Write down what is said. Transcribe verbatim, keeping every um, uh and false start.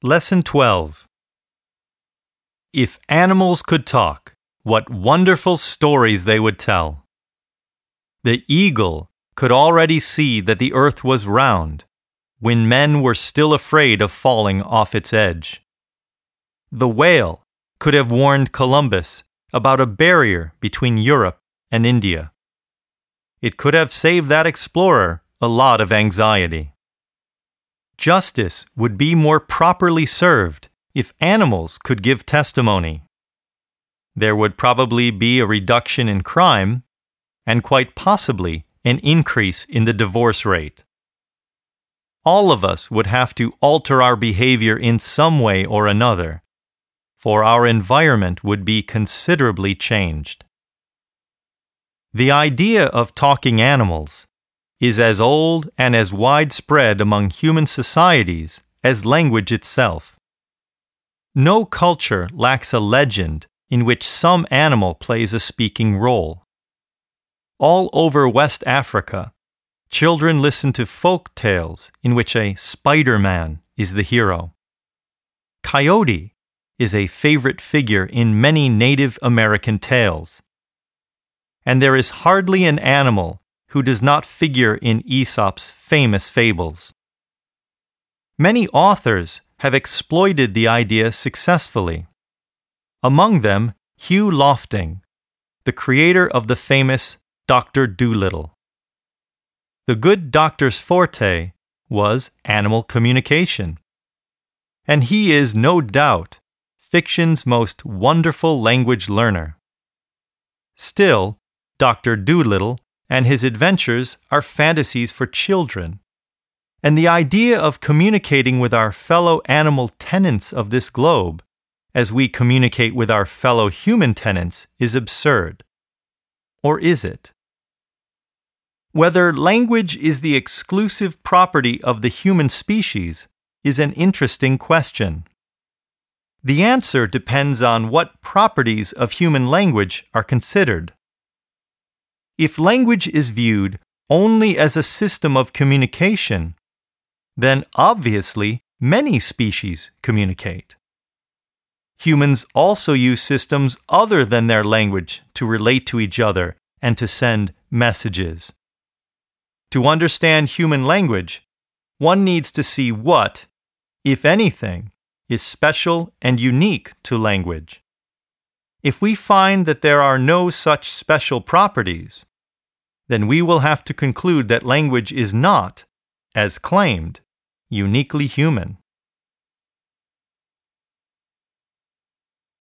Lesson twelve. If animals could talk, what wonderful stories they would tell. The eagle could already see that the earth was round, when men were still afraid of falling off its edge. The whale could have warned Columbus about a barrier between Europe and India. It could have saved that explorer a lot of anxiety. Justice would be more properly served if animals could give testimony. There would probably be a reduction in crime and quite possibly an increase in the divorce rate. All of us would have to alter our behavior in some way or another, for our environment would be considerably changed. The idea of talking animals is as old and as widespread among human societies as language itself. No culture lacks a legend in which some animal plays a speaking role. All over West Africa, children listen to folk tales in which a Spider-Man is the hero. Coyote is a favorite figure in many Native American tales. And there is hardly an animal who does not figure in Aesop's famous fables. Many authors have exploited the idea successfully. Among them, Hugh Lofting, the creator of the famous Doctor Dolittle. The good doctor's forte was animal communication. And he is, no doubt, fiction's most wonderful language learner. Still, Doctor Dolittle and his adventures are fantasies for children, and the idea of communicating with our fellow animal tenants of this globe as we communicate with our fellow human tenants is absurd. Or is it? Whether language is the exclusive property of the human species is an interesting question. The answer depends on what properties of human language are considered. If language is viewed only as a system of communication, then obviously many species communicate. Humans also use systems other than their language to relate to each other and to send messages. To understand human language, one needs to see what, if anything, is special and unique to language. If we find that there are no such special properties, then we will have to conclude that language is not, as claimed, uniquely human.